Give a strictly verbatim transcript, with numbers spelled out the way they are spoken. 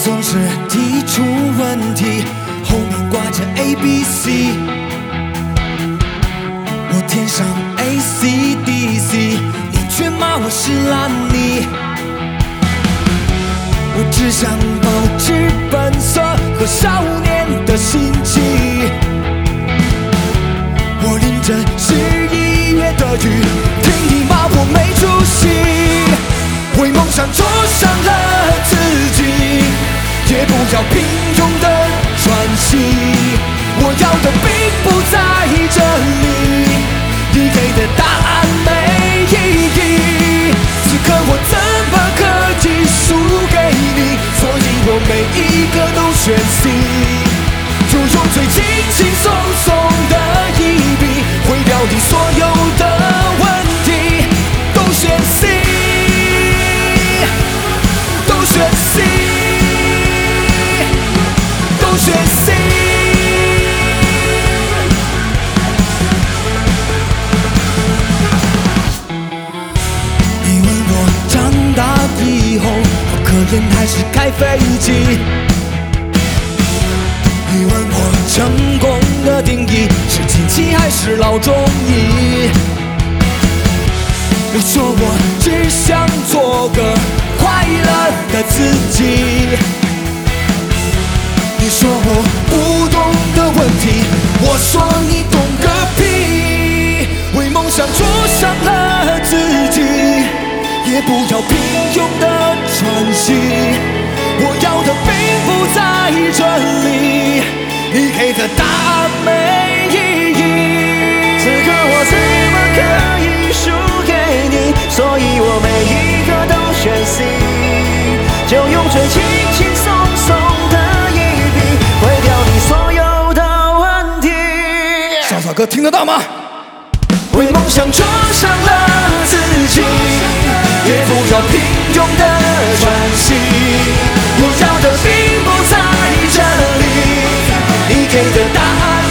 总是提出问题，后面挂着 A B C， 我填上 A C D C， 你却骂我是烂泥。我只想保持本色和少年的心气，我淋着十一月的雨，听你骂我没出息，为梦想灼伤了自己，也不要平庸的喘息。我要的并不在这里，你给的答案没意义，此刻我怎么可以输给你？所以我每一个都选 C， 就用最轻轻松松的一笔毁掉你所有的问题，都选 C， 都选 C， 都选 C。你问我长大以后要科研还是开飞机？你问我成功的定义是亲戚还是老中医？我说我只想做个快乐的自己。你说我不懂的问题，我说你懂个屁！为梦想灼伤了自己，也不要平庸的喘息。我要的并不在这里，你给的答案没意义。 此刻我怎么可以输给你？所以我每一个都选 C， 就用最轻轻松松的一笔毁掉你所有的问题。 潇洒哥听得到吗？ 为梦想灼伤了自己，也不要平庸的喘息。我要的并不在这里，你给的答案